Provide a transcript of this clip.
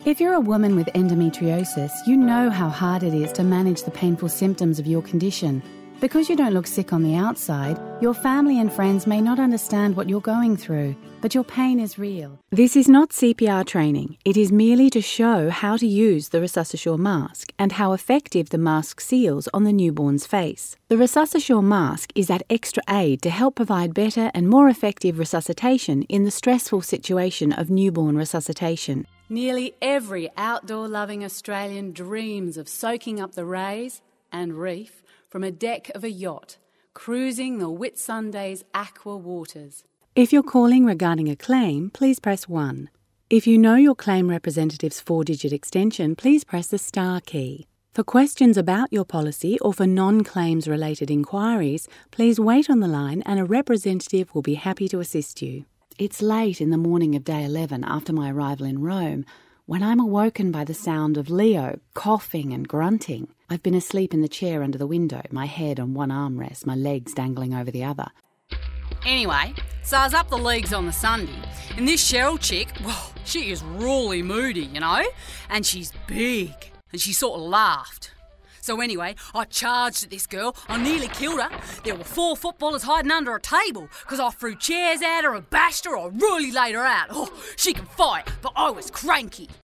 If you're a woman with endometriosis, you know how hard it is to manage the painful symptoms of your condition. Because you don't look sick on the outside, your family and friends may not understand what you're going through, but your pain is real. This is not CPR training. It is merely to show how to use the Resusciture mask and how effective the mask seals on the newborn's face. The Resusciture mask is that extra aid to help provide better and more effective resuscitation in the stressful situation of newborn resuscitation. Nearly every outdoor-loving Australian dreams of soaking up the rays and reef from a deck of a yacht, cruising the Whitsundays aqua waters. If you're calling regarding a claim, please press 1. If you know your claim representative's 4-digit extension, please press the star key. For questions about your policy or for non-claims related inquiries, please wait on the line and a representative will be happy to assist you. It's late in the morning of day 11 after my arrival in Rome when I'm awoken by the sound of Leo coughing and grunting. I've been asleep in the chair under the window, my head on one armrest, my legs dangling over the other. Anyway, so I was up the leagues on the Sunday, and this Cheryl chick, well, she is really moody, you know, and she's big, and she sort of laughed. So anyway, I charged at this girl, I nearly killed her. There were 4 footballers hiding under a table because I threw chairs at her and bashed her, I really laid her out. Oh, she can fight, but I was cranky.